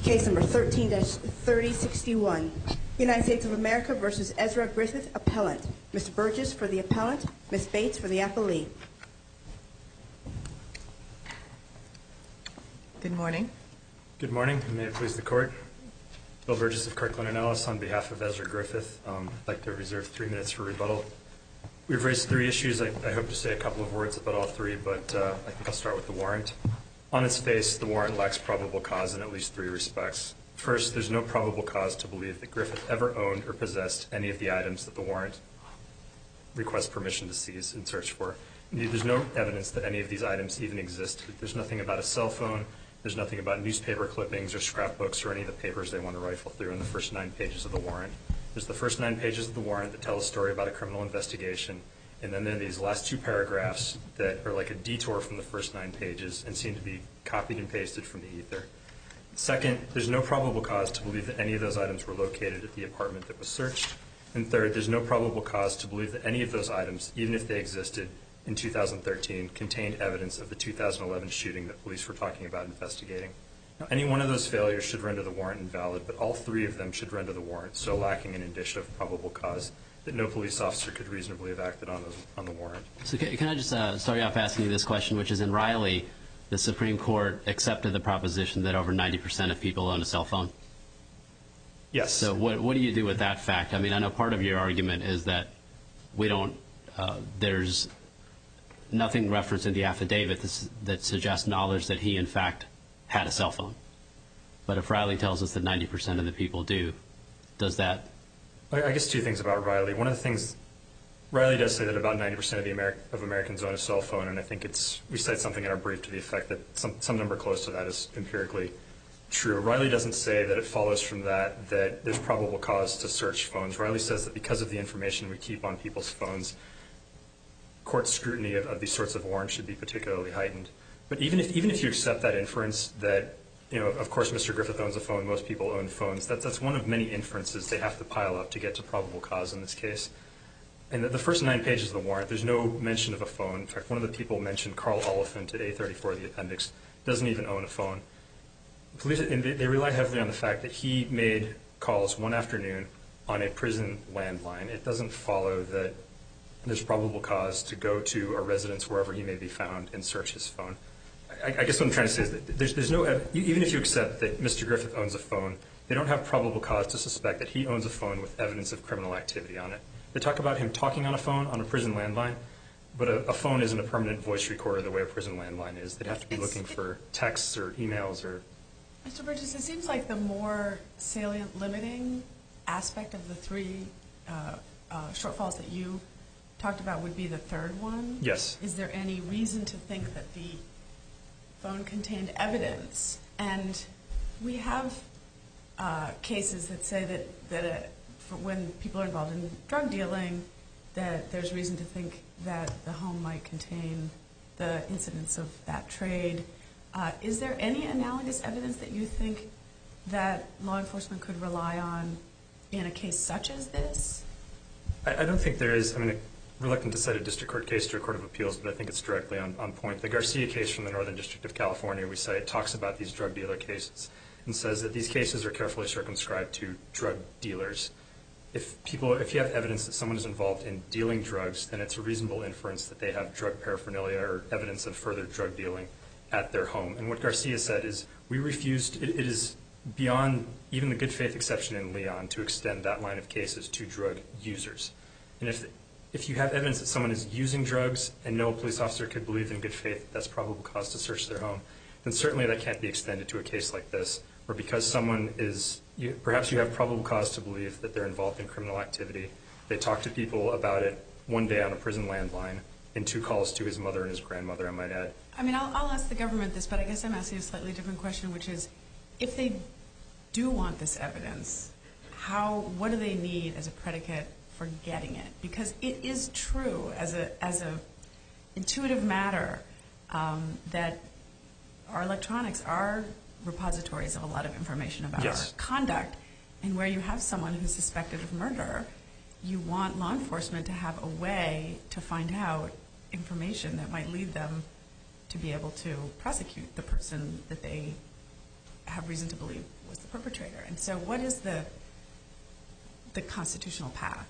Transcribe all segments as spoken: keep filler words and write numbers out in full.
Case number thirteen dash thirty sixty-one. United States of America versus Ezra Griffith, appellant. Mister Burgess for the appellant, Miz Bates for the appellee. Good morning. Good morning, and may it please the court. Bill Burgess of Kirkland and Ellis on behalf of Ezra Griffith. Um, I'd like to reserve three minutes for rebuttal. We've raised three issues. I, I hope to say a couple of words about all three, but uh, I think I'll start with the warrant. On its face, the warrant lacks probable cause in at least three respects. First, there's no probable cause to believe that Griffith ever owned or possessed any of the items that the warrant requests permission to seize and search for. Indeed, there's no evidence that any of these items even existed. There's nothing about a cell phone. There's nothing about newspaper clippings or scrapbooks or any of the papers they want to rifle through in the first nine pages of the warrant. There's the first nine pages of the warrant that tell a story about a criminal investigation, and then there are these last two paragraphs that are like a detour from the first nine pages and seem to be copied and pasted from the ether. Second, there's no probable cause to believe that any of those items were located at the apartment that was searched. And third, there's no probable cause to believe that any of those items, even if they existed in two thousand thirteen, contained evidence of the two thousand eleven shooting that police were talking about investigating. Now, any one of those failures should render the warrant invalid, but all three of them should render the warrant so lacking an indicia of probable cause that no police officer could reasonably have acted on, those, on the warrant. So can, can I just uh, start off asking you this question, which is in Riley, the Supreme Court accepted the proposition that over ninety percent of people own a cell phone? Yes. So what, what do you do with that fact? I mean, I know part of your argument is that we don't, uh, there's nothing referenced in the affidavit that, that suggests knowledge that he, in fact, had a cell phone. But if Riley tells us that ninety percent of the people do, does that... I guess two things about Riley. One of the things, Riley does say that about ninety percent of the Ameri- of Americans own a cell phone, and I think it's, we cite something in our brief to the effect that some, some number close to that is empirically true. Riley doesn't say that it follows from that that there's probable cause to search phones. Riley says that because of the information we keep on people's phones, court scrutiny of, of these sorts of warrants should be particularly heightened. But even if even if you accept that inference that, you know, of course Mister Griffith owns a phone, most people own phones, that's, that's one of many inferences they have to pile up to get to probable cause in this case. And the, the first nine pages of the warrant, there's no mention of a phone. In fact, one of the people mentioned, Carl Oliphant at A thirty-four of the appendix, doesn't even own a phone. Police, and they, they rely heavily on the fact that he made calls one afternoon on a prison landline. It doesn't follow that there's probable cause to go to a residence wherever he may be found and search his phone. I, I guess what I'm trying to say is that there's, there's no, even if you accept that Mister Griffith owns a phone, they don't have probable cause to suspect that he owns a phone with evidence of criminal activity on it. They talk about him talking on a phone on a prison landline, but a, a phone isn't a permanent voice recorder the way a prison landline is. They'd have to be it's, looking for texts or emails or... Mister Burgess, it seems like the more salient limiting aspect of the three uh, uh, shortfalls that you talked about would be the third one. Yes. Is there any reason to think that the phone contained evidence? And we have uh, cases that say that, that uh, for when people are involved in drug dealing, that there's reason to think that the home might contain the incidents of that trade. Uh, is there any analogous evidence that you think that law enforcement could rely on in a case such as this? I, I don't think there is. I mean, I'm reluctant to cite a district court case to a court of appeals, but I think it's directly on, on point. The Garcia case from the Northern District of California we cite talks about these drug dealer cases and says that these cases are carefully circumscribed to drug dealers. If people, if you have evidence that someone is involved in dealing drugs, then it's a reasonable inference that they have drug paraphernalia or evidence of further drug dealing at their home. And what Garcia said is, we refused, it, it is beyond even the good faith exception in Leon to extend that line of cases to drug users. And if if you have evidence that someone is using drugs and no police officer could believe in good faith that that's probable cause to search their home, then certainly that can't be extended to a case like this, where because someone is, you, perhaps you have probable cause to believe that they're involved in criminal activity, they talk to people about it one day on a prison landline, and two calls to his mother and his grandmother, I might add. I mean, I'll, I'll ask the government this, but I guess I'm asking a slightly different question, which is, if they do want this evidence, how, what do they need as a predicate for getting it? Because it is true as a as a intuitive matter um, that our electronics are repositories of a lot of information about yes. our conduct, and where you have someone who's suspected of murder, you want law enforcement to have a way to find out information that might lead them to be able to prosecute the person that they have reason to believe was the perpetrator. And so what is the the constitutional path?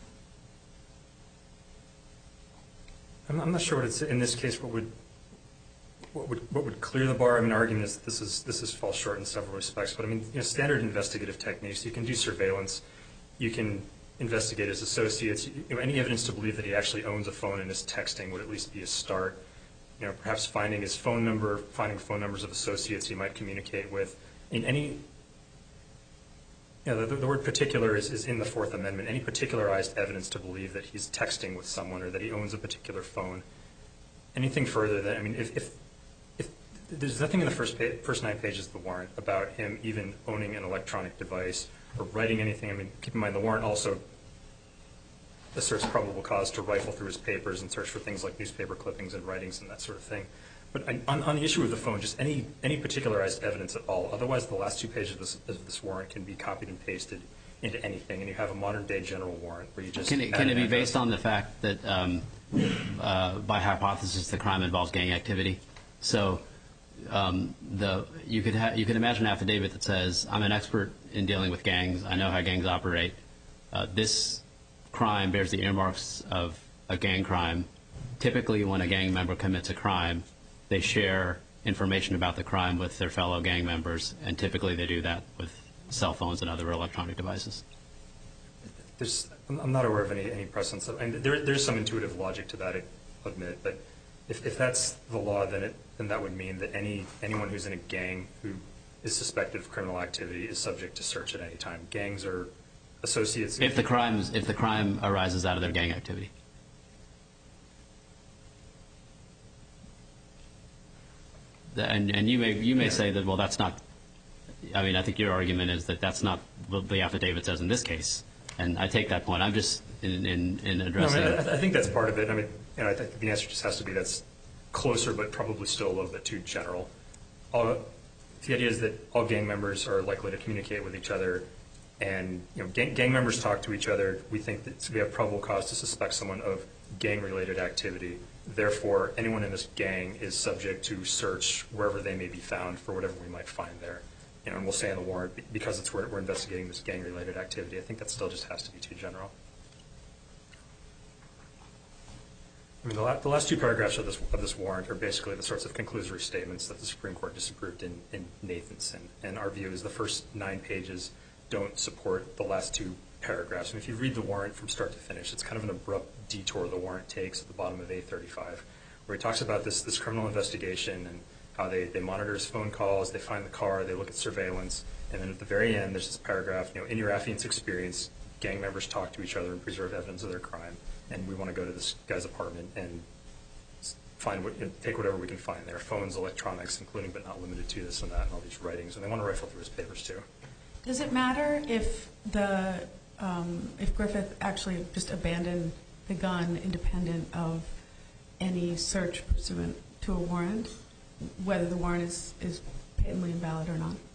I'm, I'm not sure what it's in this case. What would what would what would clear the bar? I mean, the argument is that this is this is falls short in several respects. But I mean, you know, standard investigative techniques. You can do surveillance. You can investigate his associates. You know, any evidence to believe that he actually owns a phone and is texting would at least be a start. You know, perhaps finding his phone number, finding phone numbers of associates he might communicate with. In any, you know, the, the word particular is, is in the Fourth Amendment. Any particularized evidence to believe that he's texting with someone or that he owns a particular phone. Anything further than, I mean, if, if, if there's nothing in the first, pa- first nine pages of the warrant about him even owning an electronic device or writing anything. I mean, keep in mind the warrant also asserts probable cause to rifle through his papers and search for things like newspaper clippings and writings and that sort of thing. But on, on the issue of the phone, just any any particularized evidence at all. Otherwise, the last two pages of this, of this warrant can be copied and pasted into anything, and you have a modern-day general warrant where you just can it, can it be based on the fact that, um, uh, by hypothesis, the crime involves gang activity? So, um, the you could ha- you could imagine an affidavit that says, "I'm an expert in dealing with gangs. I know how gangs operate. Uh, this crime bears the earmarks of a gang crime. Typically, when a gang member commits a crime, they share information about the crime with their fellow gang members, and typically they do that with cell phones and other electronic devices." There's, I'm not aware of any, any precedents. I mean, there, there's some intuitive logic to that, I admit. But if, if that's the law, then it then that would mean that any anyone who's in a gang who is suspected of criminal activity is subject to search at any time. Gangs are associates. If the crimes, if the crime arises out of their gang activity. And and you may you may say that, well, that's not. I mean, I think your argument is that that's not what the affidavit says in this case, and I take that point. I'm just in in, in addressing. No, I, mean, I, I think that's part of it. I mean, you know, I think the answer just has to be that's closer, but probably still a little bit too general. All, the idea is that all gang members are likely to communicate with each other, and you know, gang, gang members talk to each other. We think that we have probable cause to suspect someone of gang-related activity. Therefore, anyone in this gang is subject to search wherever they may be found for whatever we might find there. You know, and we'll say in the warrant, because it's where we're investigating this gang-related activity, I think that still just has to be too general. I mean, the, la- the last two paragraphs of this of this warrant are basically the sorts of conclusory statements that the Supreme Court disapproved in, in Nathanson. And our view is the first nine pages don't support the last two paragraphs. And if you read the warrant from start to finish, it's kind of an abrupt detour the warrant takes at the bottom of A thirty-five, where he talks about this this criminal investigation and how they, they monitor his phone calls, they find the car, they look at surveillance, and then at the very end there's this paragraph, you know, in your affiant's experience, gang members talk to each other and preserve evidence of their crime, and we want to go to this guy's apartment and find what, you know, take whatever we can find there, phones, electronics, including but not limited to this and that, and all these writings, and they want to rifle through his papers too. Does it matter if the um, if Griffith actually just abandoned the gun independent of any search pursuant to a warrant, whether the warrant is, is patently invalid or not?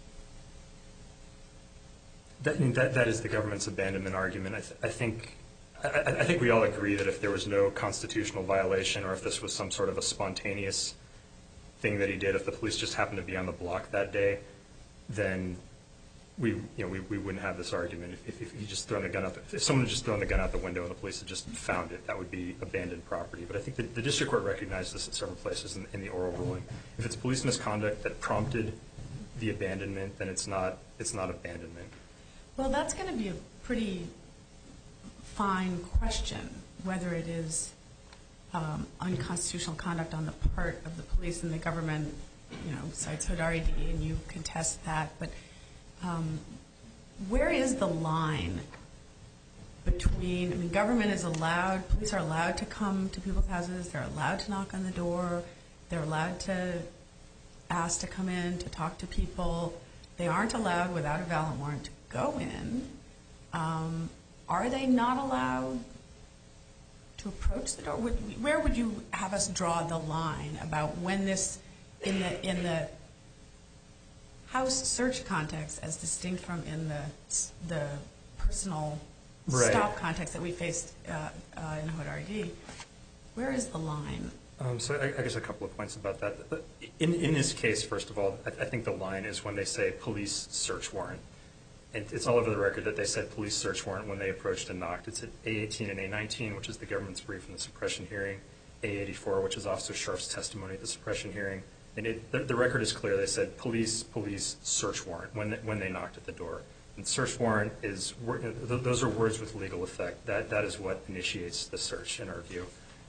That, I mean, that that is the government's abandonment argument. I, th- I think I, I think we all agree that if there was no constitutional violation, or if this was some sort of a spontaneous thing that he did, if the police just happened to be on the block that day, then we you know we, we wouldn't have this argument. If, if, if you just thrown a gun out, the, if someone had just thrown the gun out the window and the police had just found it, that would be abandoned property. But I think the, the district court recognized this at several places in, in the oral ruling. If it's police misconduct that prompted the abandonment, then it's not it's not abandonment. Well, that's going to be a pretty fine question, whether it is um, unconstitutional conduct on the part of the police, and the government, you know, cites Hodari D, and you contest that. But um, where is the line between, I mean, government is allowed, police are allowed to come to people's houses, they're allowed to knock on the door, they're allowed to ask to come in, to talk to people. They aren't allowed without a valid warrant to go in. Um, are they not allowed to approach the door? Would, where would you have us draw the line about when this, in the in the house search context, as distinct from in the the personal right. stop context that we faced uh, uh, in Hodari D, where is the line? Um, so I, I guess a couple of points about that. In, in this case, first of all, I, I think the line is when they say police search warrant. And it's all over the record that they said police search warrant when they approached and knocked. It's at A eighteen and A nineteen, which is the government's brief in the suppression hearing, A eighty-four, which is Officer Sharf's testimony at the suppression hearing. And it, the, the record is clear. They said police, police search warrant when they, when they knocked at the door. And search warrant is, those are words with legal effect. That, that is what initiates the search in our view.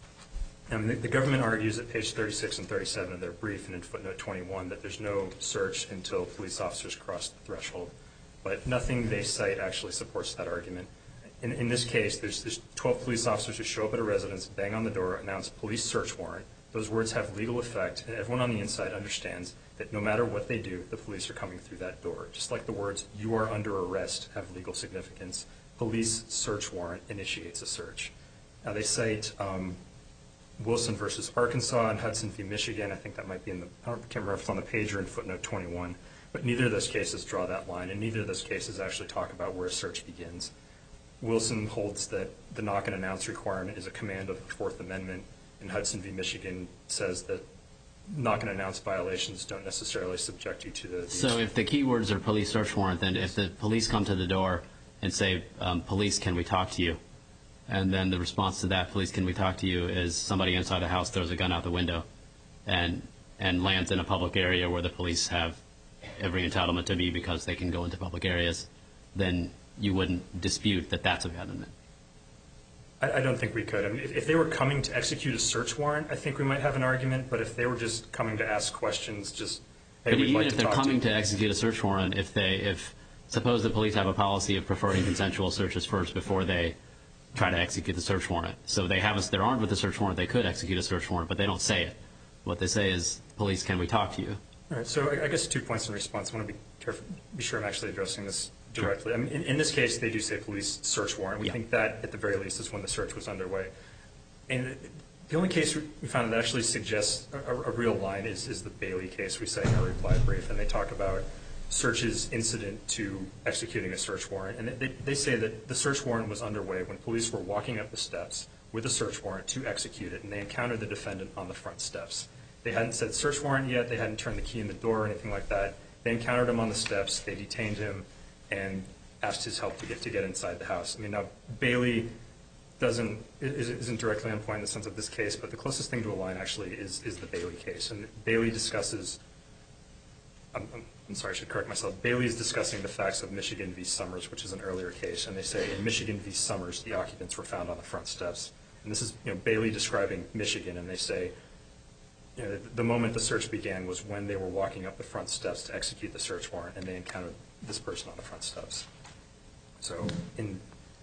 And the, the government argues at page thirty-six and thirty-seven of their brief and in footnote twenty-one that there's no search until police officers cross the threshold. But nothing they cite actually supports that argument. In, in this case, there's, there's twelve police officers who show up at a residence, bang on the door, announce police search warrant. Those words have legal effect, and everyone on the inside understands that no matter what they do, the police are coming through that door. Just like the words, you are under arrest, have legal significance. Police search warrant initiates a search. Now they cite um, Wilson versus Arkansas and Hudson v. Michigan. I think that might be in the, I can't remember if it's on the page or in footnote twenty-one. But neither of those cases draw that line, and neither of those cases actually talk about where a search begins. Wilson holds that the knock and announce requirement is a command of the Fourth Amendment, and Hudson v. Michigan says that knock and announce violations don't necessarily subject you to the... the so if the key words are police search warrant, then if the police come to the door and say, um, police, can we talk to you? And then the response to that, police, can we talk to you, is somebody inside the house throws a gun out the window and and lands in a public area where the police have every entitlement to be because they can go into public areas, then you wouldn't dispute that that's abandonment. I, I don't think we could. I mean, if, if they were coming to execute a search warrant, I think we might have an argument. But if they were just coming to ask questions, just hey, but we'd even like if to they're talk coming to, to execute a search warrant, if they, if suppose the police have a policy of preferring consensual searches first before they try to execute the search warrant, so they have us, they're armed with a search warrant, they could execute a search warrant, but they don't say it. What they say is, police, can we talk to you? All right, so I, I guess two points in response. I want to be careful, be sure I'm actually addressing this directly. I mean, in, in this case, they do say police search warrant. We Yeah. think that, at the very least, is when the search was underway. And the only case we found that actually suggests a, a real line is, is the Bailey case we cite in our reply brief, and they talk about searches incident to executing a search warrant. And they, they say that the search warrant was underway when police were walking up the steps with a search warrant to execute it, and they encountered the defendant on the front steps. They hadn't said search warrant yet. They hadn't turned the key in the door or anything like that. They encountered him on the steps. They detained him and asked his help to get to get inside the house. I mean, now Bailey doesn't isn't directly on point in the sense of this case, but the closest thing to a line actually is is the Bailey case. And Bailey discusses. I'm, I'm, I'm sorry, I should correct myself. Bailey is discussing the facts of Michigan v. Summers, which is an earlier case, and they say in Michigan v. Summers, the occupants were found on the front steps. And this is, you know, Bailey describing Michigan, and they say, you know, the moment the search began was when they were walking up the front steps to execute the search warrant, and they encountered this person on the front steps. So in,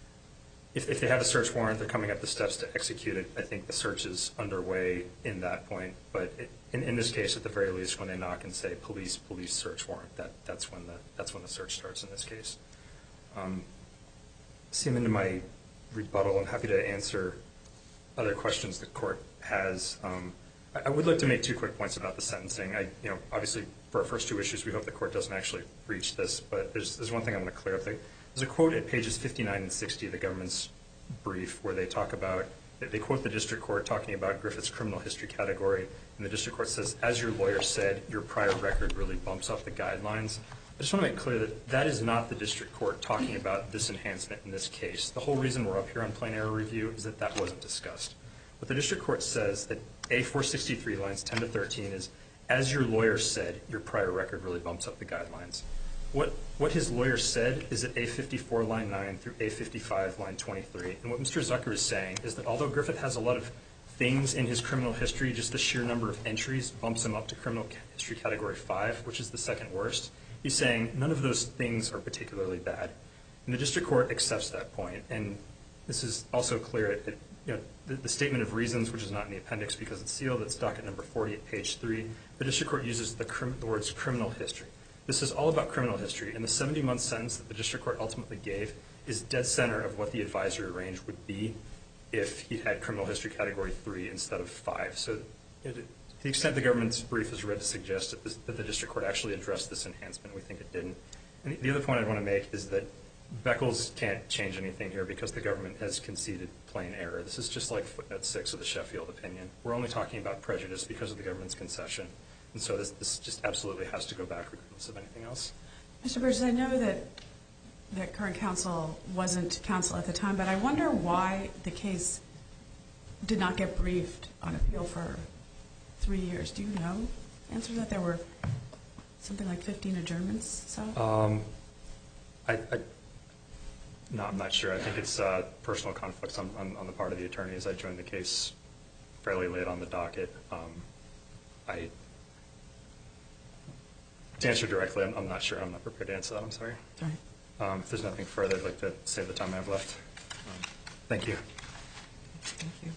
if, if they have a search warrant, they're coming up the steps to execute it. I think the search is underway in that point. But it, in, in this case, at the very least, when they knock and say police, police search warrant, that, that's when the that's when the search starts in this case. Um, seem into my rebuttal. I'm happy to answer other questions the court has. Um, I, I would like to make two quick points about the sentencing. I, you know, obviously for our first two issues, we hope the court doesn't actually reach this. But there's there's one thing I want to clear up. There's a quote at pages fifty-nine and sixty of the government's brief where they talk about, they quote the district court talking about Griffith's criminal history category, and the district court says, as your lawyer said, your prior record really bumps up the guidelines. I just want to make clear that that is not the district court talking about this enhancement in this case. The whole reason we're up here on plain error review is that that wasn't discussed. What the district court says at A four sixty-three lines ten to thirteen is, as your lawyer said, your prior record really bumps up the guidelines. What what his lawyer said is at A fifty-four line nine through A fifty-five line twenty-three. And what Mister Zucker is saying is that although Griffith has a lot of things in his criminal history, just the sheer number of entries bumps him up to criminal history category five, which is the second worst. He's saying none of those things are particularly bad. And the district court accepts that point. And this is also clear at, at you know, the, the statement of reasons, which is not in the appendix because it's sealed. It's docket number forty at page three. The district court uses the, crim, the words criminal history. This is all about criminal history, and the seventy-month sentence that the district court ultimately gave is dead center of what the advisory range would be if he had criminal history category three instead of five. So it, to the extent the government's brief is read to suggest that, this, that the district court actually addressed this enhancement, we think it didn't. And the other point I want to make is that Beckles can't change anything here because the government has conceded plain error. This is just like footnote six of the Sheffield opinion. We're only talking about prejudice because of the government's concession. And so this, this just absolutely has to go back regardless of anything else. Mister Burgess, I know that that current counsel wasn't counsel at the time, but I wonder why the case did not get briefed on appeal for three years. Do you know the answer to that? There were something like fifteen adjournments, so? Um, I, I, no, I'm not sure. I think it's uh, personal conflicts on, on, on the part of the attorneys. I joined the case fairly late on the docket. Um, I, to answer directly, I'm, I'm not sure. I'm not prepared to answer that. I'm sorry. Sorry. Um, if there's nothing further, I'd like to save the time I have left. Um, thank you. Thank you.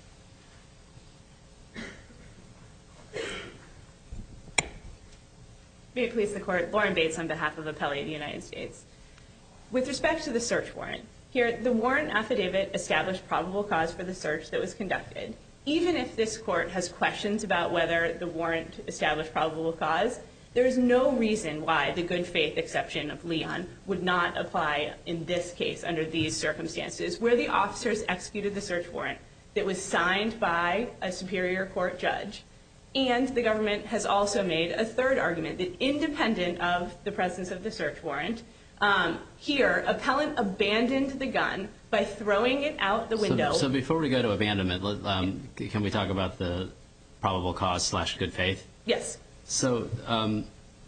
May it please the Court, Lauren Bates on behalf of Appellee of the United States. With respect to the search warrant, here the warrant affidavit established probable cause for the search that was conducted. Even if this Court has questions about whether the warrant established probable cause, there is no reason why the good faith exception of Leon would not apply in this case under these circumstances, where the officers executed the search warrant that was signed by a superior court judge. And the government has also made a third argument that independent of the presence of the search warrant, um, here, appellant abandoned the gun by throwing it out the window. So, so before we go to abandonment, let, um, can we talk about the probable cause slash good faith? Yes. So um,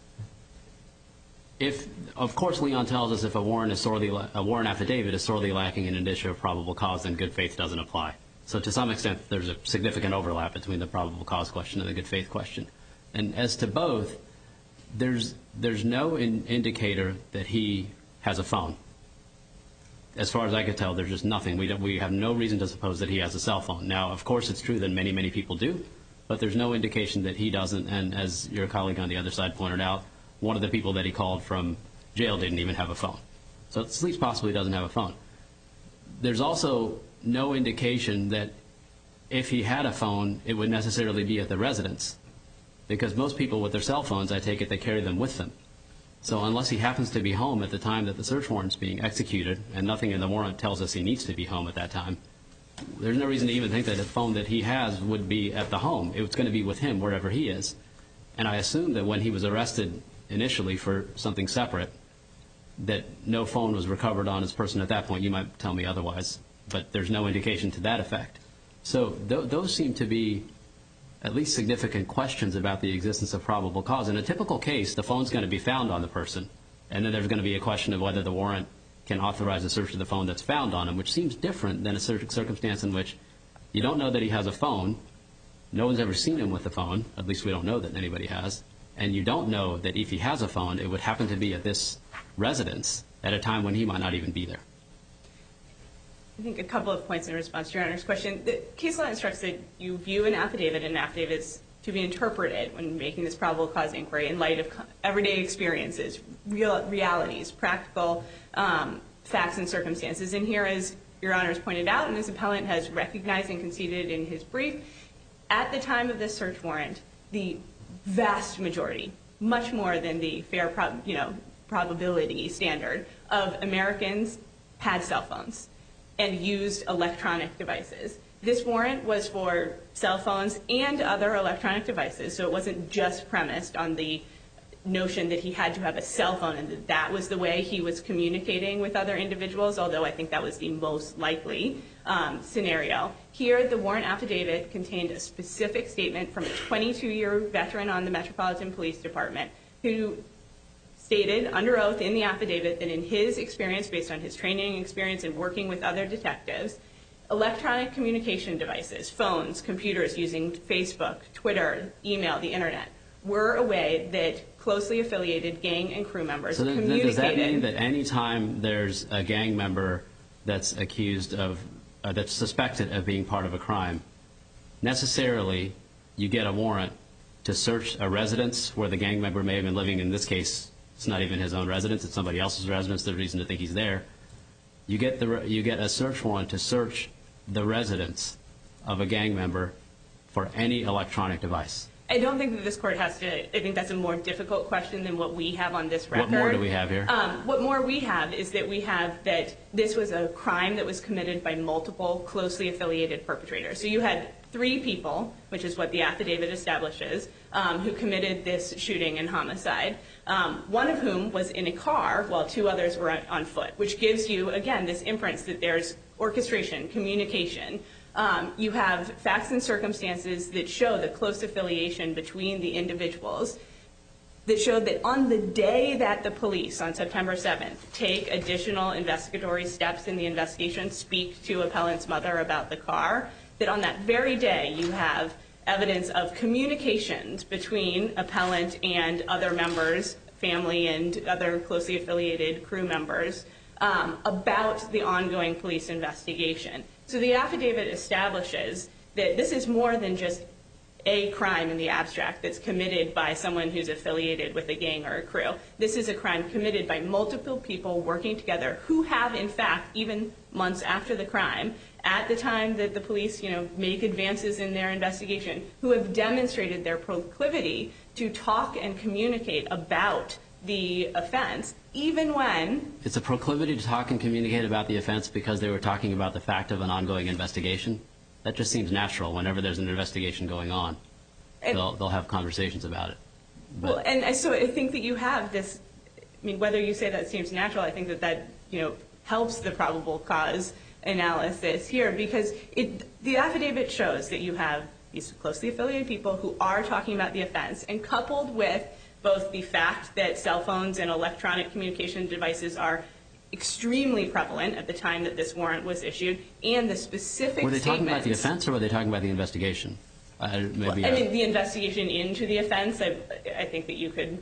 if, of course, Leon tells us if a warrant is sorely, a warrant affidavit is sorely lacking in an issue of probable cause, then good faith doesn't apply. So to some extent, there's a significant overlap between the probable cause question and the good faith question. And as to both, there's there's no in indicator that he has a phone. As far as I could tell, there's just nothing. We don't, we have no reason to suppose that he has a cell phone. Now, of course, it's true that many, many people do, but there's no indication that he doesn't. And as your colleague on the other side pointed out, one of the people that he called from jail didn't even have a phone. So it's at least possible he doesn't have a phone. There's also no indication that if he had a phone, it would necessarily be at the residence. Because most people with their cell phones, I take it, they carry them with them. So unless he happens to be home at the time that the search warrant's being executed, and nothing in the warrant tells us he needs to be home at that time, there's no reason to even think that the phone that he has would be at the home. It's going to be with him wherever he is. And I assume that when he was arrested initially for something separate, that no phone was recovered on his person at that point. You might tell me otherwise, but there's no indication to that effect. So th those seem to be at least significant questions about the existence of probable cause. In a typical case, the phone's going to be found on the person, and then there's going to be a question of whether the warrant can authorize a search of the phone that's found on him, which seems different than a circumstance in which you don't know that he has a phone, no one's ever seen him with a phone, at least we don't know that anybody has, and you don't know that if he has a phone, it would happen to be at this residence at a time when he might not even be there. I think a couple of points in response to Your Honor's question. The case law instructs that you view an affidavit, and affidavits to be interpreted when making this probable cause inquiry in light of everyday experiences, real realities, practical um, facts and circumstances. And here, as Your Honor has pointed out, and as appellant has recognized and conceded in his brief, at the time of this search warrant, the vast majority, much more than the fair prob you know, probability standard of Americans had cell phones and used electronic devices. This warrant was for cell phones and other electronic devices, so it wasn't just premised on the notion that he had to have a cell phone and that that was the way he was communicating with other individuals, although I think that was the most likely um, scenario. Here, the warrant affidavit contained a specific statement from a twenty-two year veteran on the Metropolitan Police Department who stated under oath in the affidavit that in his experience, based on his training experience and working with other detectives, electronic communication devices, phones, computers using Facebook, Twitter, email, the internet, were a way that closely affiliated gang and crew members so then, communicated. Does that mean that any time there's a gang member that's accused of, uh, that's suspected of being part of a crime, necessarily you get a warrant to search a residence where the gang member may have been living? In this case, it's not even his own residence, it's somebody else's residence, there's reason to think he's there. You get, the, you get a search warrant to search the residence of a gang member for any electronic device. I don't think that this court has to. I think that's a more difficult question than what we have on this record. What more do we have here? Um, what more we have is that we have that this was a crime that was committed by multiple closely affiliated perpetrators. So you had three people, which is what the affidavit establishes, um, who committed this shooting and homicide, um, one of whom was in a car while two others were on foot, which gives you, again, this inference that there's orchestration, communication. Um, you have facts and circumstances that show the close affiliation between the individuals that showed that on the day that the police, on September seventh, take additional investigatory steps in the investigation, speak to appellant's mother about the car, that on that very day you have evidence of communications between appellant and other members, family and other closely affiliated crew members, um, about the ongoing police investigation. So the affidavit establishes that this is more than just a crime in the abstract that's committed by someone who's affiliated with a gang or a crew. This is a crime committed by multiple people working together who have, in fact, even months after the crime, at the time that the police, you know, make advances in their investigation, who have demonstrated their proclivity to talk and communicate about the offense, even when... It's a proclivity to talk and communicate about the offense because they were talking about the fact of an ongoing investigation? That just seems natural. Whenever there's an investigation going on, and, they'll, they'll have conversations about it. But, well, and so I think that you have this... I mean, whether you say that seems natural, I think that that, you know, helps the probable cause analysis here, because it, the affidavit shows that you have these closely affiliated people who are talking about the offense, and coupled with both the fact that cell phones and electronic communication devices are extremely prevalent at the time that this warrant was issued, and the specific Were they statements... talking about the offense, or were they talking about the investigation? Uh, maybe well, I uh, mean, the investigation into the offense, I, I think that you could...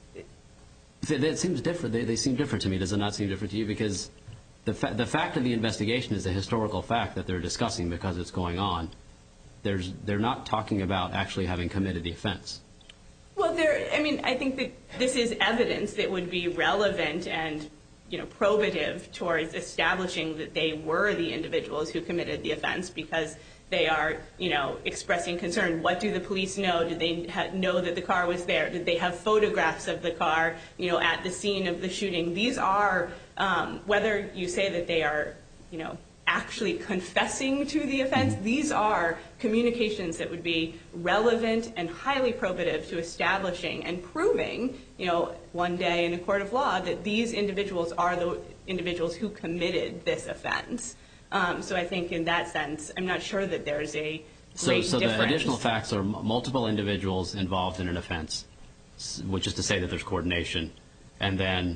That seems different. They, they seem different to me. Does it not seem different to you? Because the, fa- the fact of the investigation is a historical fact that they're discussing because it's going on. There's, they're not talking about actually having committed the offense. Well, there. I mean, I think that this is evidence that would be relevant and, you know, probative towards establishing that they were the individuals who committed the offense, because they are, you know, expressing concern. What do the police know? Did they ha- know that the car was there? Did they have photographs of the car, you know, at the scene of the shooting? These are, um, whether you say that they are, you know, actually confessing to the offense, these are communications that would be relevant and highly probative to establishing and proving, you know, one day in a court of law that these individuals are the individuals who committed this offense. Um, so I think in that sense, I'm not sure that there's a great so, so difference. So the additional facts are m- multiple individuals involved in an offense, which is to say that there's coordination, and then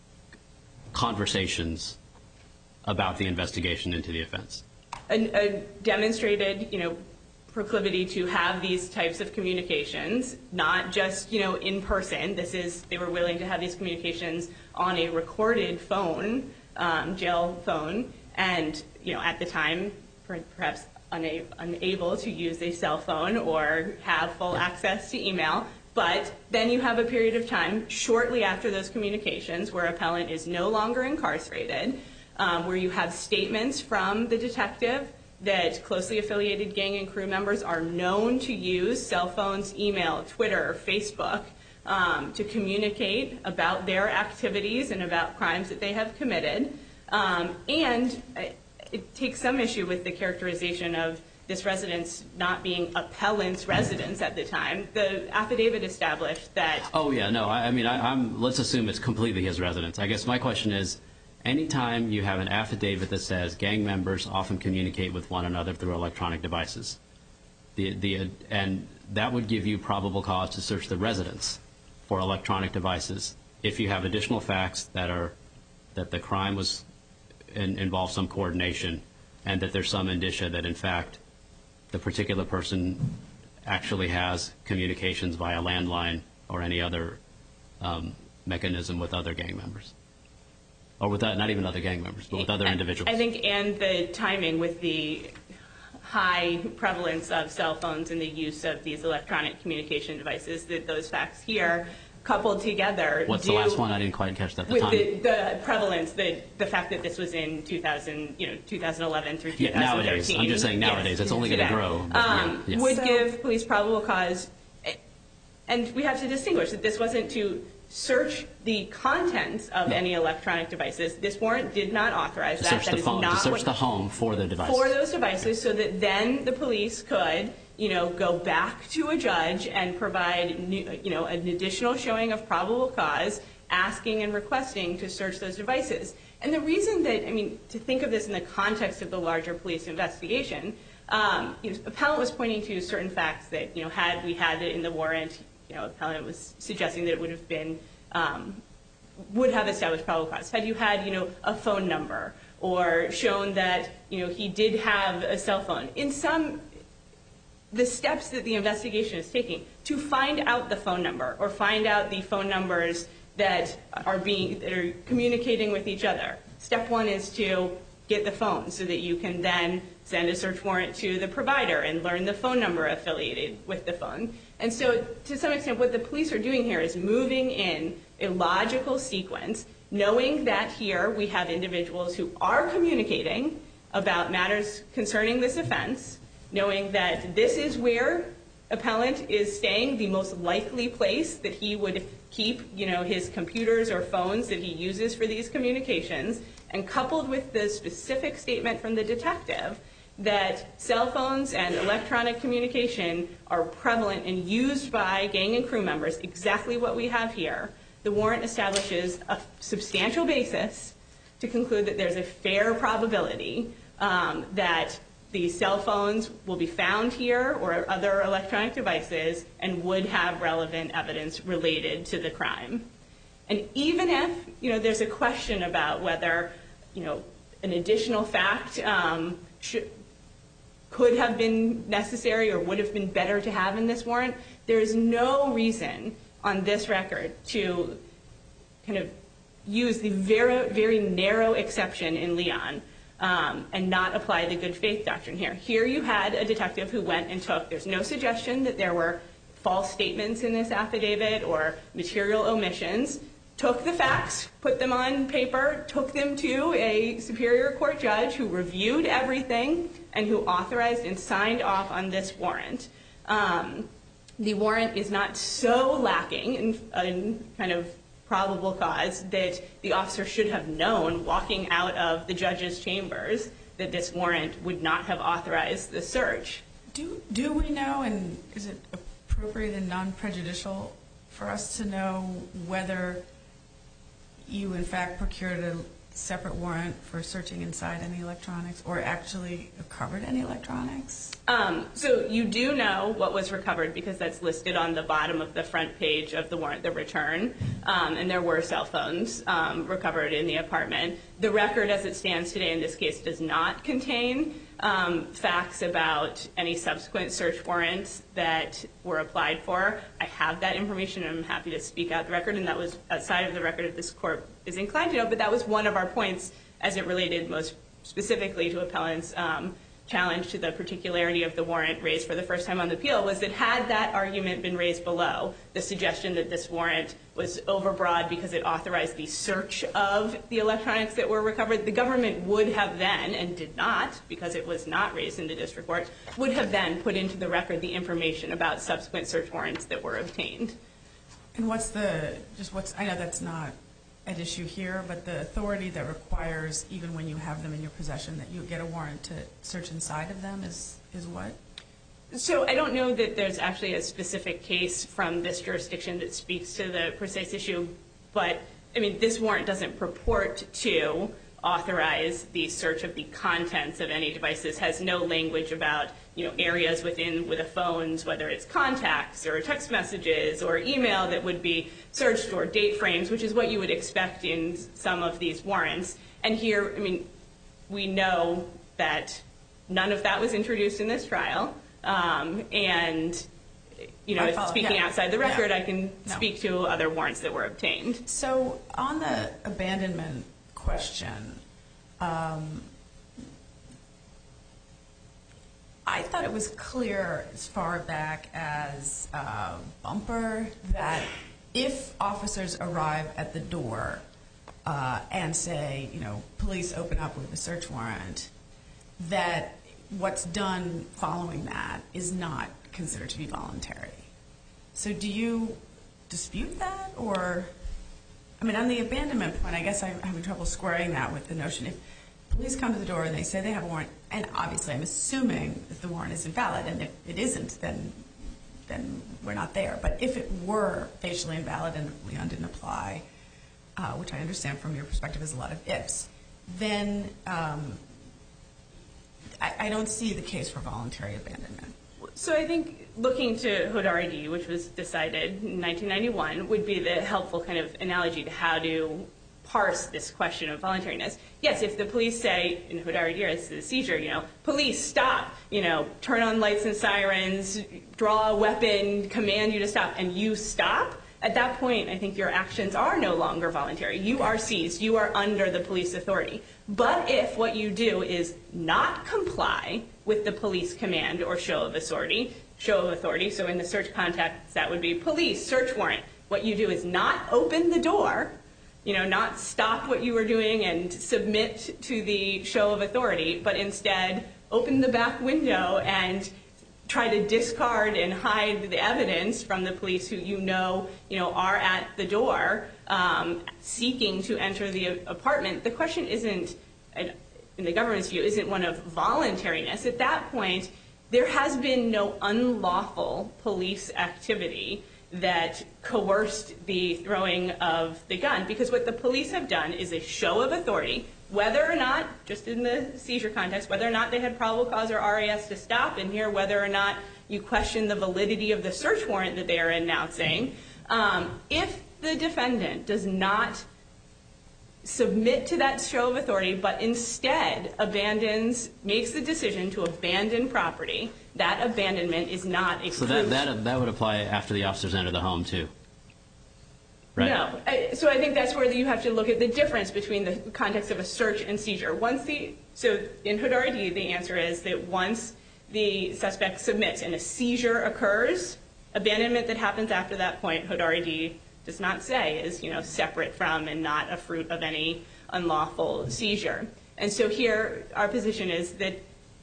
conversations about the investigation into the offense. A, a demonstrated, you know, proclivity to have these types of communications, not just, you know, in person. This is, they were willing to have these communications on a recorded phone, um, jail phone, and, you know, at the time, perhaps una- unable to use a cell phone or have full access to email. But then you have a period of time shortly after those communications where appellant is no longer incarcerated, Um, where you have statements from the detective that closely affiliated gang and crew members are known to use cell phones, email, Twitter, Facebook, um, to communicate about their activities and about crimes that they have committed. Um, and it takes some issue with the characterization of this residence not being appellant's residence at the time. The affidavit established that... Oh, yeah, no, I, I mean, I, I'm, let's assume it's completely his residence. I guess my question is, anytime you have an affidavit that says gang members often communicate with one another through electronic devices, the the and that would give you probable cause to search the residence for electronic devices if you have additional facts that are that the crime was in, involves some coordination, and that there's some indicia that in fact the particular person actually has communications via landline or any other um, mechanism with other gang members. Or with that, not even other gang members, but with other individuals. I think, and the timing with the high prevalence of cell phones and the use of these electronic communication devices, that those facts here coupled together. What's the last one? I didn't quite catch that. The with time. the, the prevalence, the the fact that this was in two thousand, you know, two thousand eleven through two thousand thirteen. Yeah, nowadays. I'm just saying nowadays. Yes, it's only going to grow. But um, yeah, yeah. Would So- give police probable cause. And we have to distinguish that this wasn't to search the contents of no. any electronic devices. This warrant did not authorize to that. Search that the is phone, not to search what, the home for the devices. For those devices, so that then the police could, you know, go back to a judge and provide, new, you know, an additional showing of probable cause, asking and requesting to search those devices. And the reason that, I mean, to think of this in the context of the larger police investigation, um, you know, appellant was pointing to certain facts that, you know, had we had it in the warrant, you know, appellant was suggesting that it would have been, um, would have established probable cause. Had you had, you know, a phone number or shown that, you know, he did have a cell phone. In some, the steps that the investigation is taking to find out the phone number or find out the phone numbers that are being, that are communicating with each other. Step one is to get the phone so that you can then send a search warrant to the provider and learn the phone number affiliated with the phone. And so to some extent, what the police are doing here is moving in a logical sequence, knowing that here we have individuals who are communicating about matters concerning this offense, knowing that this is where appellant is staying, the most likely place that he would keep, you know, his computers or phones that he uses for these communications, and coupled with the specific statement from the detective that cell phones and electronic communication are prevalent and used by gang and crew members, exactly what we have here, the warrant establishes a substantial basis to conclude that there's a fair probability um, that these cell phones will be found here or other electronic devices and would have relevant evidence related to the crime. And even if, you know, there's a question about whether, you know, an additional fact um, should, could have been necessary or would have been better to have in this warrant, there is no reason on this record to kind of use the very, very narrow exception in Leon Um, and not apply the good faith doctrine here. Here you had a detective who went and took, there's no suggestion that there were false statements in this affidavit or material omissions, took the facts, put them on paper, took them to a superior court judge who reviewed everything and who authorized and signed off on this warrant. Um, the warrant is not so lacking in, in kind of probable cause that the officer should have known walking out of the judge's chambers that this warrant would not have authorized the search. Do do we know, and is it appropriate and non-prejudicial for us to know whether you in fact procured a separate warrant for searching inside any electronics or actually recovered any electronics? Um, so you do know what was recovered because that's listed on the bottom of the front page of the warrant, the return, um, and there were cell phones um, recovered in the apartment. The record as it stands today in this case does not contain um, facts about any subsequent search warrants that were applied for. I have that information and I'm happy to speak out the record, and that was outside of the record if this court is inclined to know, but that was one of our points as it related most specifically to appellant's um, challenge to the particularity of the warrant raised for the first time on the appeal, was that had that argument been raised below, the suggestion that this warrant was overbroad because it authorized the search of the electronics that were recovered, the government would have then, and did not because it was not raised in the district court, would have then put into the record the information about subsequent search warrants that were obtained. And what's the, just what's, I know that's not at issue here, but the authority that requires, even when you have them in your possession, that you get a warrant to search inside of them is, is what? So I don't know that there's actually a specific case from this jurisdiction that speaks to the precise issue, but I mean, this warrant doesn't purport to authorize the search of the contents of any devices, has no language about, you know, areas within with the phones, whether it's contacts or text messages or email that would be searched, or date frames, which is what you would expect in some of these warrants. And here, I mean, we know that none of that was introduced in this trial, um, and you know, follow, speaking yeah. outside the record, yeah. I can no. speak to other warrants that were obtained. So on the abandonment question, um, I thought it was clear as far back as uh, Bumper that if officers arrive at the door uh, and say, you know, police open up with a search warrant, that what's done following that is not considered to be voluntary. So do you dispute that? Or, I mean, on the abandonment point, I guess I'm having trouble squaring that with the notion if police come to the door and they say they have a warrant, and obviously I'm assuming that the warrant is invalid, and if it isn't, then then we're not there. But if it were facially invalid and Leon didn't apply, uh, which I understand from your perspective is a lot of ifs, then um, I, I don't see the case for voluntary abandonment. So I think looking to Hood-R-D, which was decided in nineteen ninety-one, would be the helpful kind of analogy to how to parse this question of voluntariness. Yes, if the police say in Hood-R-D, it's the seizure, you know, police stop, you know, turn on lights and sirens, draw a weapon, command you to stop, and you stop, at that point, I think your actions are no longer voluntary. You are seized. You are under the police authority. But if what you do is not comply with the police command or show of authority, show of authority, so in the search context, that would be police, search warrant. What you do is not open the door, you know, not stop what you were doing and submit to the show of authority, but instead open the back window and try to discard and hide the evidence from the police who you know, you know, are at the door um, seeking to enter the apartment. The question isn't, in the government's view, isn't one of voluntariness. At that point, there has been no unlawful police activity that coerced the throwing of the gun, because what the police have done is a show of authority, whether or not, just in the seizure context, whether or not they had probable cause or R A S to stop, and here whether or not you question the validity of the search warrant that they are announcing. Um, if the defendant does not submit to that show of authority, but instead abandons, makes the decision to abandon property, that abandonment is not a So proof. that, that, that would apply after the officers enter the home, too? Right? No. I, so I think that's where you have to look at the difference between the context of a search and seizure. Once the So in Hood-R-D, the answer is that once the suspect submits and a seizure occurs, abandonment that happens after that point, Hood-R-D does not say is, you know, separate from and not a fruit of any unlawful seizure. And so here our position is that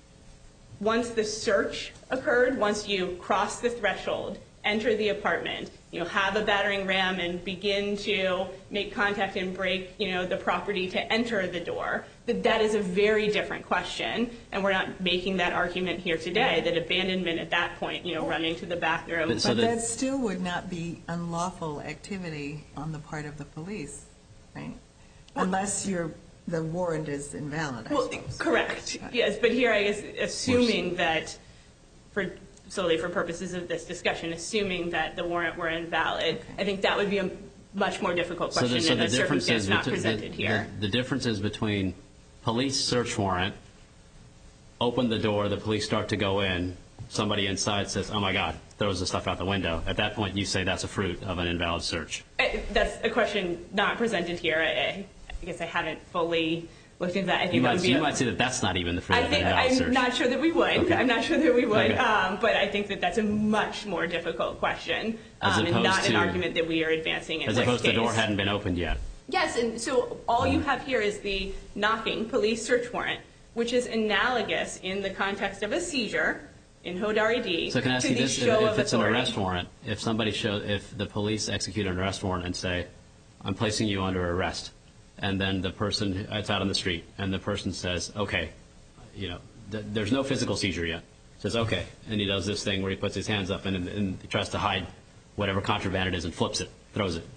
once the search occurred, once you cross the threshold, enter the apartment, you know, have a battering ram and begin to make contact and break, you know, the property to enter the door, that that is a very different question. And we're not making that argument here today, that abandonment at that point, you know, running to the bathroom. But so But the- that still would not be unlawful activity on the part of the police, right? Unless your the warrant is invalid, I Well, suppose. correct. Yes, but here I guess assuming that, for solely for purposes of this discussion, assuming that the warrant were invalid, Okay. I think that would be a much more difficult So question the, so in the a difference circumstance is not between- presented the, here. The, the difference is between police search warrant, open the door, the police start to go in, somebody inside says, oh my God, throws the stuff out the window. At that point, you say that's a fruit of an invalid search. I- That's a question not presented here. I, I guess I haven't fully looked into that. I think You that might, would be you a- might say that that's not even the fruit I of an think invalid I'm search. not sure that we would. Okay. I'm not sure that we would. Okay. Um, but I think that that's a much more difficult question, As um, and opposed not an to- argument that we are advancing in As this opposed to case. the door hadn't been opened yet. Yes, and so all you have here is the knocking police search warrant, which is analogous in the context of a seizure in Hood-R-D So can I ask to you the this? If, show if of it's an authority. arrest warrant, if somebody show, if the police execute an arrest warrant and say, I'm placing you under arrest, and then the person, it's out on the street, and the person says, okay, you know, th- there's no physical seizure yet. Says, okay, and he does this thing where he puts his hands up and, and he tries to hide whatever contraband it is and flips it, throws it.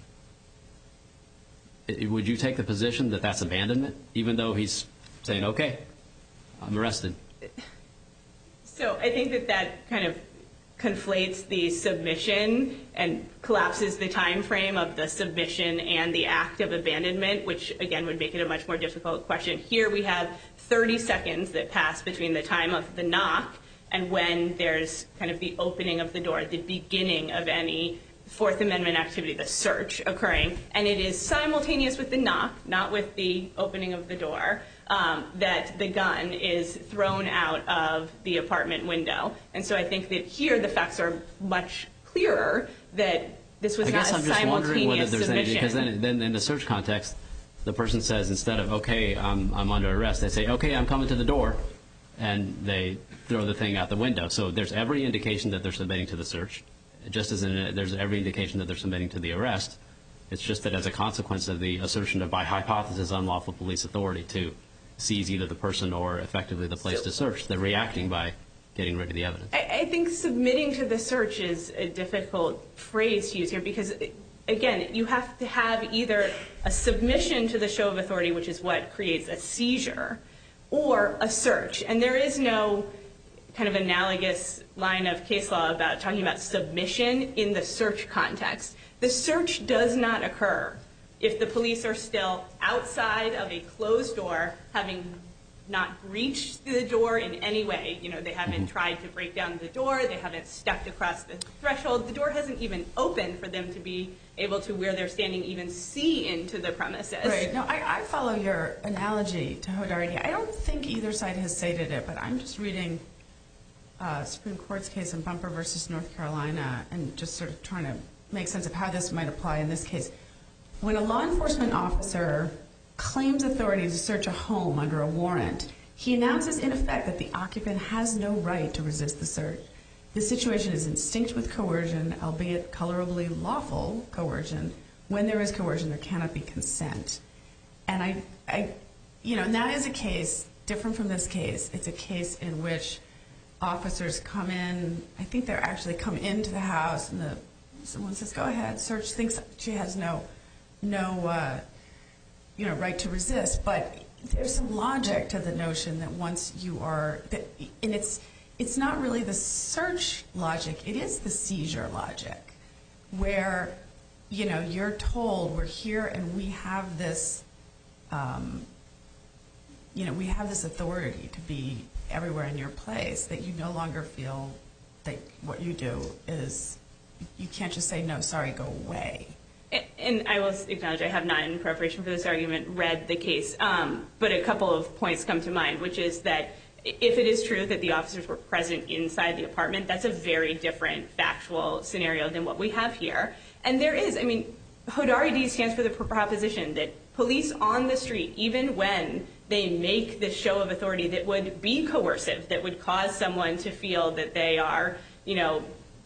I- Would you take the position that that's abandonment, even though he's saying, okay, I'm arrested? So I think that that kind of conflates the submission and collapses the time frame of the submission and the act of abandonment, which again would make it a much more difficult question. Here we have thirty seconds that pass between the time of the knock and when there's kind of the opening of the door, the beginning of any Fourth Amendment activity, the search occurring, and it is simultaneous with the knock, not with the opening of the door, um, that the gun is thrown out of the apartment window. And so I think that here the facts are much clearer that this was I not guess a I'm just wondering whether simultaneous there's any, submission. because then, then in the search context, the person says instead of, okay, I'm, I'm under arrest, they say, okay, I'm coming to the door, and they throw the thing out the window. So there's every indication that they're submitting to the search. just as in, there's every indication that they're submitting to the arrest. It's just that as a consequence of the assertion of, by hypothesis, unlawful police authority to seize either the person or effectively the place to search, they're reacting by getting rid of the evidence. I, I think submitting to the search is a difficult phrase to use here because, again, you have to have either a submission to the show of authority, which is what creates a seizure, or a search. And there is no kind of analogous line of case law about talking about submission in the search context. The search does not occur if the police are still outside of a closed door, having not breached the door in any way. You know, they haven't mm-hmm. tried to break down the door. They haven't stepped across the threshold. The door hasn't even opened for them to be able to, where they're standing, even see into the premises. Right. No, I, I follow your analogy to Hodari. I don't think either side has stated it, but I'm just reading uh, Supreme Court's case in Bumper versus North Carolina and just sort of trying to make sense of how this might apply in this case. When a law enforcement officer claims authority to search a home under a warrant, he announces in effect that the occupant has no right to resist the search. This situation is instinct with coercion, albeit colorably lawful coercion. When there is coercion, there cannot be consent. And I, I, you know, and that is a case different from this case. It's a case in which officers come in. I think they're actually come into the house, and the someone says, "Go ahead, search." Thinks she has no, no, uh, you know, right to resist. But there's some logic to the notion that once you are, that, and it's. It's not really the search logic, it is the seizure logic, where, you know, you're told we're here and we have this, um, you know, we have this authority to be everywhere in your place, that you no longer feel that what you do is, you can't just say, no, sorry, go away. And I will acknowledge I have not, in preparation for this argument, read the case, um, but a couple of points come to mind, which is that if it is true that the officers were present inside the apartment, that's a very different factual scenario than what we have here. And there is, I mean, Hodari D stands for the proposition that police on the street, even when they make this show of authority that would be coercive, that would cause someone to feel that they are, you know,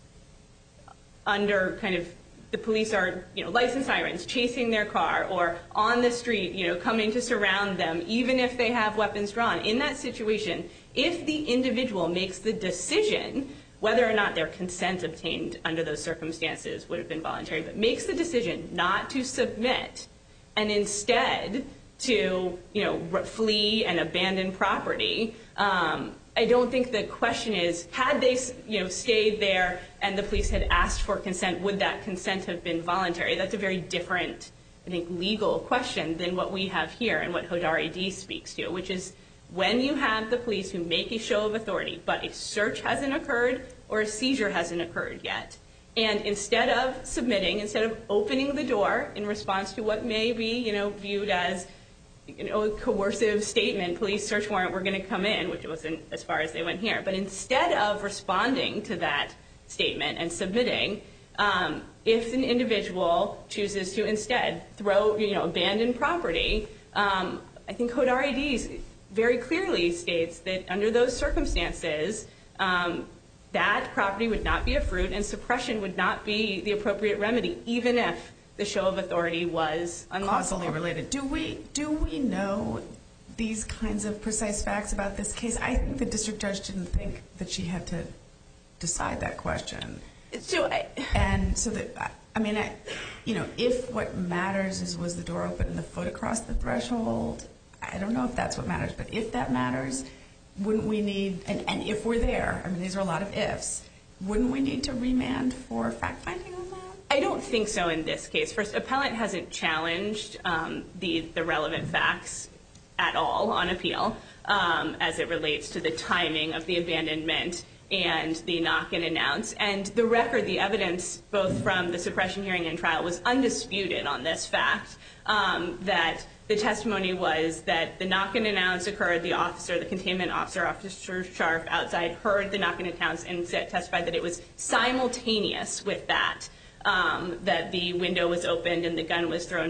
under kind of, the police are, you know, licensed sirens chasing their car, or on the street, you know, coming to surround them, even if they have weapons drawn. In that situation, if the individual makes the decision, whether or not their consent obtained under those circumstances would have been voluntary, but makes the decision not to submit and instead to, you know, flee and abandon property, um, I don't think the question is, had they, you know, stayed there and the police had asked for consent, would that consent have been voluntary? That's a very different, I think, legal question than what we have here and what Hodari D speaks to, which is when you have the police who make a show of authority, but a search hasn't occurred or a seizure hasn't occurred yet, and instead of submitting, instead of opening the door in response to what may be, you know, viewed as, you know, a coercive statement, police search warrant, we're going to come in, which wasn't as far as they went here. But instead of responding to that statement and submitting, um, if an individual chooses to instead throw, you know, abandon property, um, I think Hodari D very clearly states that under those circumstances, um, that property would not be a fruit and suppression would not be the appropriate remedy, even if the show of authority was unlawful. Causally related. Do we do we know these kinds of precise facts about this case? I think the district judge didn't think that she had to decide that question. So, I, and so that I mean, I, you know, if what matters is was the door open and the foot across the threshold, I don't know if that's what matters. But if that matters, wouldn't we need? And, and if we're there, I mean, these are a lot of ifs. Wouldn't we need to remand for fact finding on that? I don't think so in this case. First, appellant hasn't challenged um, the, the relevant facts at all on appeal um, as it relates to the timing of the abandonment and the knock and announce. And the record, the evidence, both from the suppression hearing and trial, was undisputed on this fact, um, that the testimony was that the knock and announce occurred, the officer, the containment officer, Officer Sharp, outside, heard the knock and announce and testified that it was simultaneous with that. Um, that the window was opened and the gun was thrown out.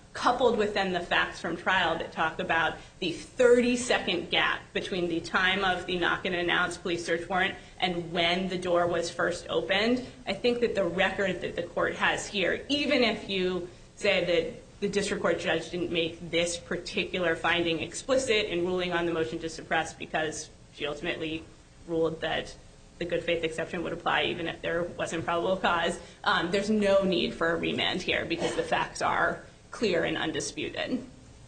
coupled with then the facts from trial that talk about the thirty-second gap between the time of the knock-and-announce police search warrant and when the door was first opened, I think that the record that the court has here, even if you say that the district court judge didn't make this particular finding explicit in ruling on the motion to suppress because she ultimately ruled that the good faith exception would apply even if there wasn't probable cause, um, there's no need for a remand here because the facts are clear and undisputed.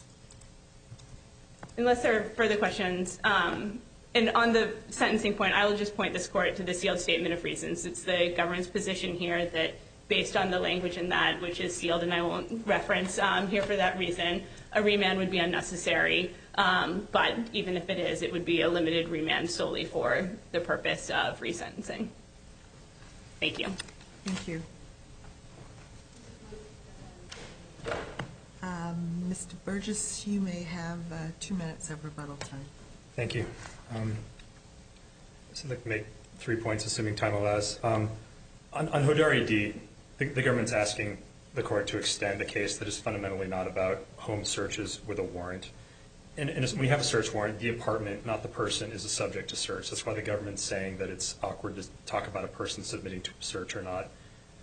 Unless there are further questions, um, and on the sentencing point, I will just point this court to the sealed statement of reasons. It's the government's position here that based on the language in that, which is sealed and I won't reference um, here for that reason, a remand would be unnecessary. Um, but even if it is, it would be a limited remand solely for the purpose of resentencing. Thank you. Thank you. Um, Mister Burgess, you may have uh, two minutes of rebuttal time. Thank you. Um, so I'd like to make three points, assuming time allows. Um, on, on Hodari D, the, the government's asking the court to extend a case that is fundamentally not about home searches with a warrant. And, and when we have a search warrant, the apartment, not the person, is a subject to search. That's why the government's saying that it's awkward to talk about a person submitting to a search or not.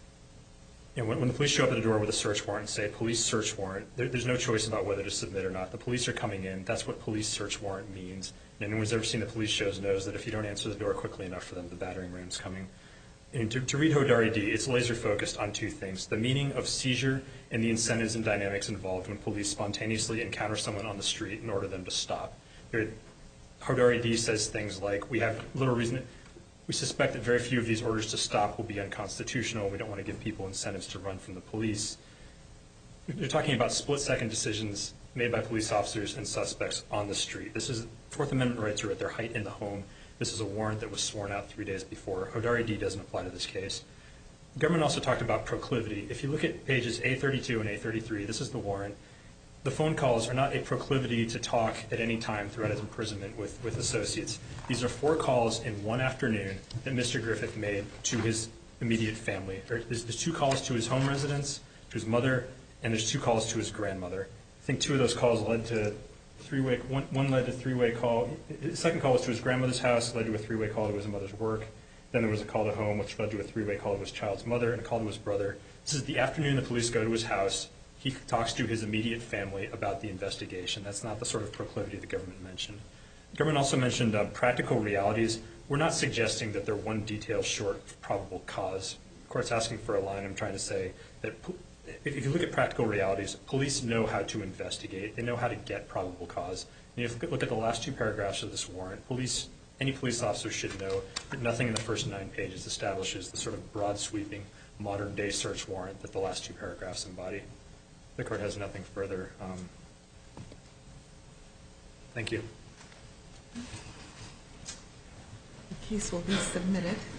You know, when, when the police show up at the door with a search warrant and say, police search warrant, there, there's no choice about whether to submit or not. The police are coming in. That's what police search warrant means. And anyone who's ever seen the police shows knows that if you don't answer the door quickly enough for them, the battering ram's coming. And to, to read Hodari D, it's laser focused on two things: the meaning of seizure and the incentives and dynamics involved when police spontaneously encounter someone on the street and order them to stop. There, Hodari D says things like, we have little reason, we suspect that very few of these orders to stop will be unconstitutional. We don't want to give people incentives to run from the police. They're talking about split-second decisions made by police officers and suspects on the street. This is, Fourth Amendment rights are at their height in the home. This is a warrant that was sworn out three days before. Hodari D doesn't apply to this case. The government also talked about proclivity. If you look at pages A thirty-two and A thirty-three, this is the warrant. The phone calls are not a proclivity to talk at any time throughout his imprisonment with, with associates. These are four calls in one afternoon that Mister Griffith made to his immediate family. There's, there's two calls to his home residence, to his mother, and there's two calls to his grandmother. I think two of those calls led to three-way, one, one led to three-way call. His second call was to his grandmother's house, led to a three-way call to his mother's work. Then there was a call to home, which led to a three-way call to his child's mother and a call to his brother. This is the afternoon the police go to his house. He talks to his immediate family about the investigation. That's not the sort of proclivity the government mentioned. The government also mentioned uh, practical realities. We're not suggesting that they're one detail short of probable cause. The court's asking for a line. I'm trying to say that if you look at practical realities, police know how to investigate. They know how to get probable cause. And if you look at the last two paragraphs of this warrant, police, any police officer should know that nothing in the first nine pages establishes the sort of broad sweeping modern day search warrant that the last two paragraphs embody. The court has nothing further. Um, thank you. The case will be submitted.